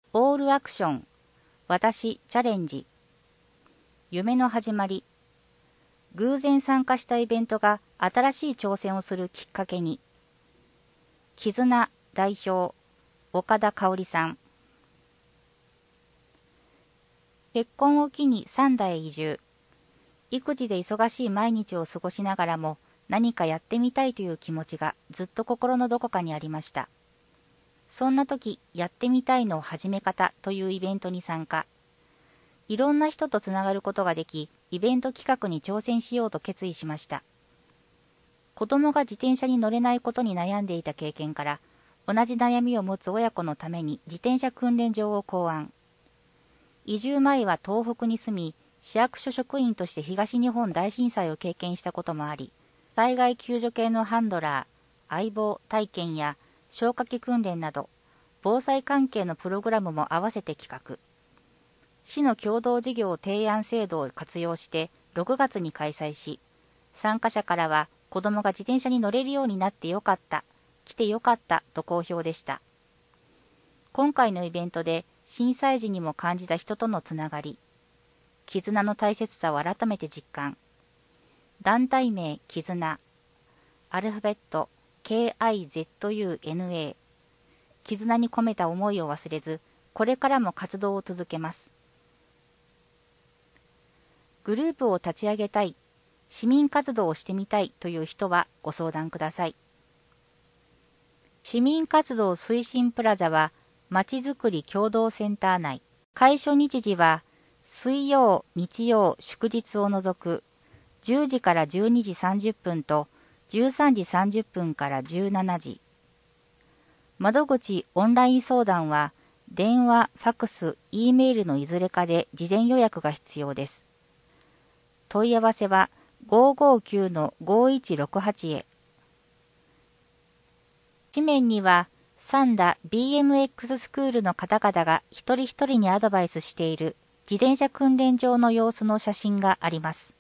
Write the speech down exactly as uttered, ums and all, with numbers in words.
オールアクション、私チャレンジ、夢の始まり、偶然参加したイベントが新しい挑戦をするきっかけに、絆代表、岡田香織さん。結婚を機に三田へ移住。育児で忙しい毎日を過ごしながらも何かやってみたいという気持ちがずっと心のどこかにありました。そんな時、やってみたいの始め方というイベントに参加。いろんな人とつながることができ、イベント企画に挑戦しようと決意しました。子供が自転車に乗れないことに悩んでいた経験から、同じ悩みを持つ親子のために自転車訓練場を考案。移住前は東北に住み、市役所職員として東日本大震災を経験したこともあり、災害救助系のハンドラー、相棒体験や消火器訓練など、防災関係のプログラムも合わせて企画。市の共同事業提案制度を活用してろくがつに開催し、参加者からは子供が自転車に乗れるようになってよかった、来てよかったと好評でした。今回のイベントで震災時にも感じた人とのつながり、絆の大切さを改めて実感。団体名絆、アルファベット ケーアイゼットユーエヌエー、絆に込めた思いを忘れず、これからも活動を続けます。グループを立ち上げたい、市民活動をしてみたいという人はご相談ください。市民活動推進プラザは、まちづくり共同センター内。開所日時は、水曜、日曜、祝日を除く、じゅうじからじゅうにじさんじゅっぷんと、じゅうさんじさんじゅっぷんからじゅうしちじ。窓口オンライン相談は、電話、ファクス、Eメールのいずれかで事前予約が必要です。問い合わせは ごーごーきゅうのごいちろくはち へ。紙面には、三田 ビーエムエックス スクールの方々が一人一人にアドバイスしている自転車訓練場の様子の写真があります。